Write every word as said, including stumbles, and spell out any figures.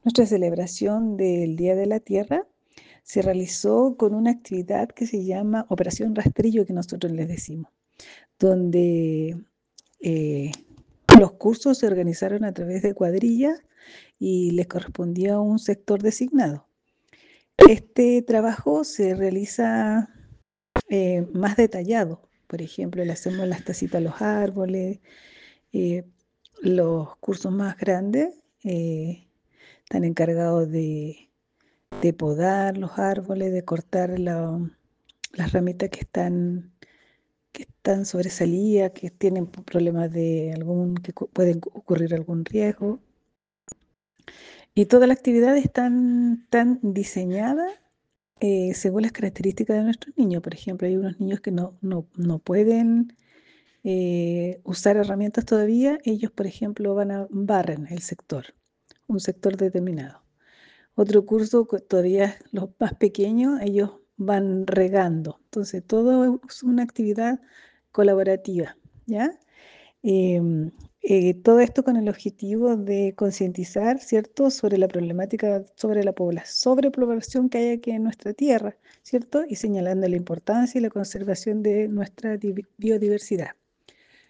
Nuestra celebración del Día de la Tierra se realizó con una actividad que se llama Operación Rastrillo, que nosotros les decimos, donde eh, los cursos se organizaron a través de cuadrillas y les correspondía un sector designado. Este trabajo se realiza eh, más detallado. Por ejemplo, le hacemos las tacitas a los árboles. eh, los cursos más grandes eh, están encargados de, de podar los árboles, de cortar la- las ramitas que están, que están sobresalidas, que tienen problemas de algún, que cu- pueden ocurrir algún riesgo. Y todas las actividades están, están diseñadas eh, según las características de nuestros niños. Por ejemplo, hay unos niños que no, no, no pueden eh, usar herramientas todavía. Ellos, por ejemplo, van a barren el sector, un sector determinado. Otro curso, que todavía los más pequeños, ellos van regando. Entonces, todo es una actividad colaborativa, ¿ya? Em, eh, todo esto con el objetivo de concientizar, ¿cierto?, sobre la problemática, sobre la pobla- sobrepoblación que hay aquí en nuestra tierra, ¿cierto? Y señalando la importancia y la conservación de nuestra di- biodiversidad.